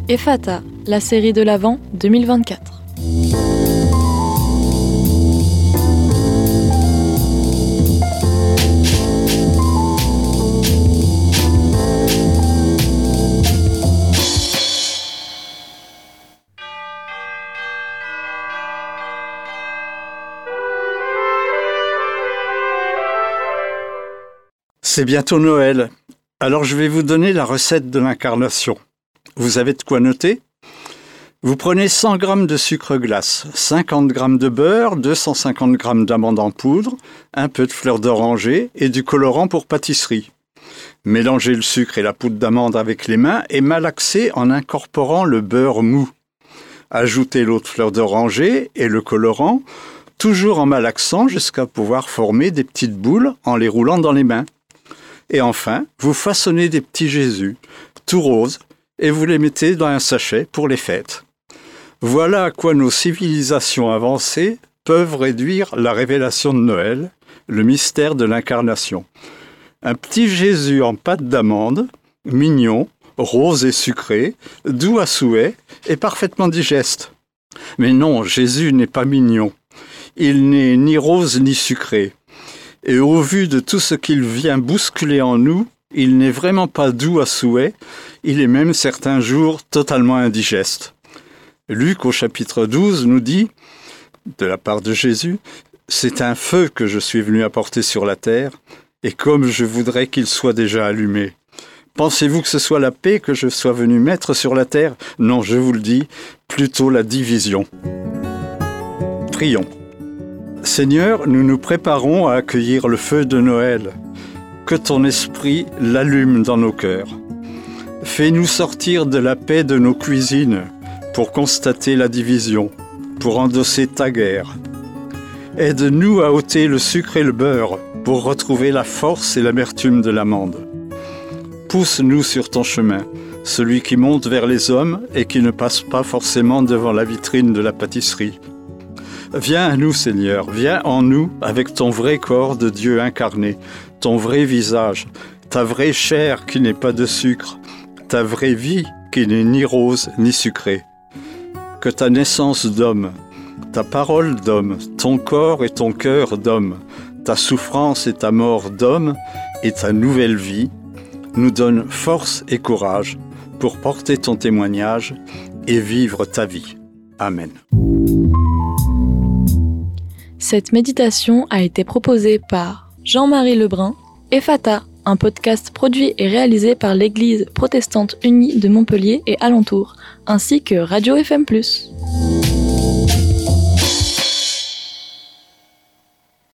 Ephata, la série de l'Avent 2024. C'est bientôt Noël, alors je vais vous donner la recette de l'incarnation. Vous avez de quoi noter ? Vous prenez 100 g de sucre glace, 50 g de beurre, 250 g d'amandes en poudre, un peu de fleur d'oranger et du colorant pour pâtisserie. Mélangez le sucre et la poudre d'amande avec les mains et malaxez en incorporant le beurre mou. Ajoutez l'autre fleur d'oranger et le colorant, toujours en malaxant jusqu'à pouvoir former des petites boules en les roulant dans les mains. Et enfin, vous façonnez des petits Jésus, tout roses, et vous les mettez dans un sachet pour les fêtes. Voilà à quoi nos civilisations avancées peuvent réduire la révélation de Noël, le mystère de l'incarnation. Un petit Jésus en pâte d'amande, mignon, rose et sucré, doux à souhait et parfaitement digeste. Mais non, Jésus n'est pas mignon. Il n'est ni rose ni sucré. Et au vu de tout ce qu'il vient bousculer en nous, il n'est vraiment pas doux à souhait, il est même certains jours totalement indigeste. Luc au chapitre 12 nous dit, de la part de Jésus, « C'est un feu que je suis venu apporter sur la terre, et comme je voudrais qu'il soit déjà allumé. Pensez-vous que ce soit la paix que je sois venu mettre sur la terre ? Non, je vous le dis, plutôt la division. » Prions. Seigneur, nous nous préparons à accueillir le feu de Noël. Que ton esprit l'allume dans nos cœurs. Fais-nous sortir de la paix de nos cuisines pour constater la division, pour endosser ta guerre. Aide-nous à ôter le sucre et le beurre pour retrouver la force et l'amertume de l'amande. Pousse-nous sur ton chemin, celui qui monte vers les hommes et qui ne passe pas forcément devant la vitrine de la pâtisserie. Viens à nous, Seigneur, viens en nous avec ton vrai corps de Dieu incarné, ton vrai visage, ta vraie chair qui n'est pas de sucre, ta vraie vie qui n'est ni rose ni sucrée. Que ta naissance d'homme, ta parole d'homme, ton corps et ton cœur d'homme, ta souffrance et ta mort d'homme et ta nouvelle vie nous donnent force et courage pour porter ton témoignage et vivre ta vie. Amen. Cette méditation a été proposée par Jean-Marie Lebrun, Ephata, un podcast produit et réalisé par l'Église protestante unie de Montpellier et alentours, ainsi que Radio FM+.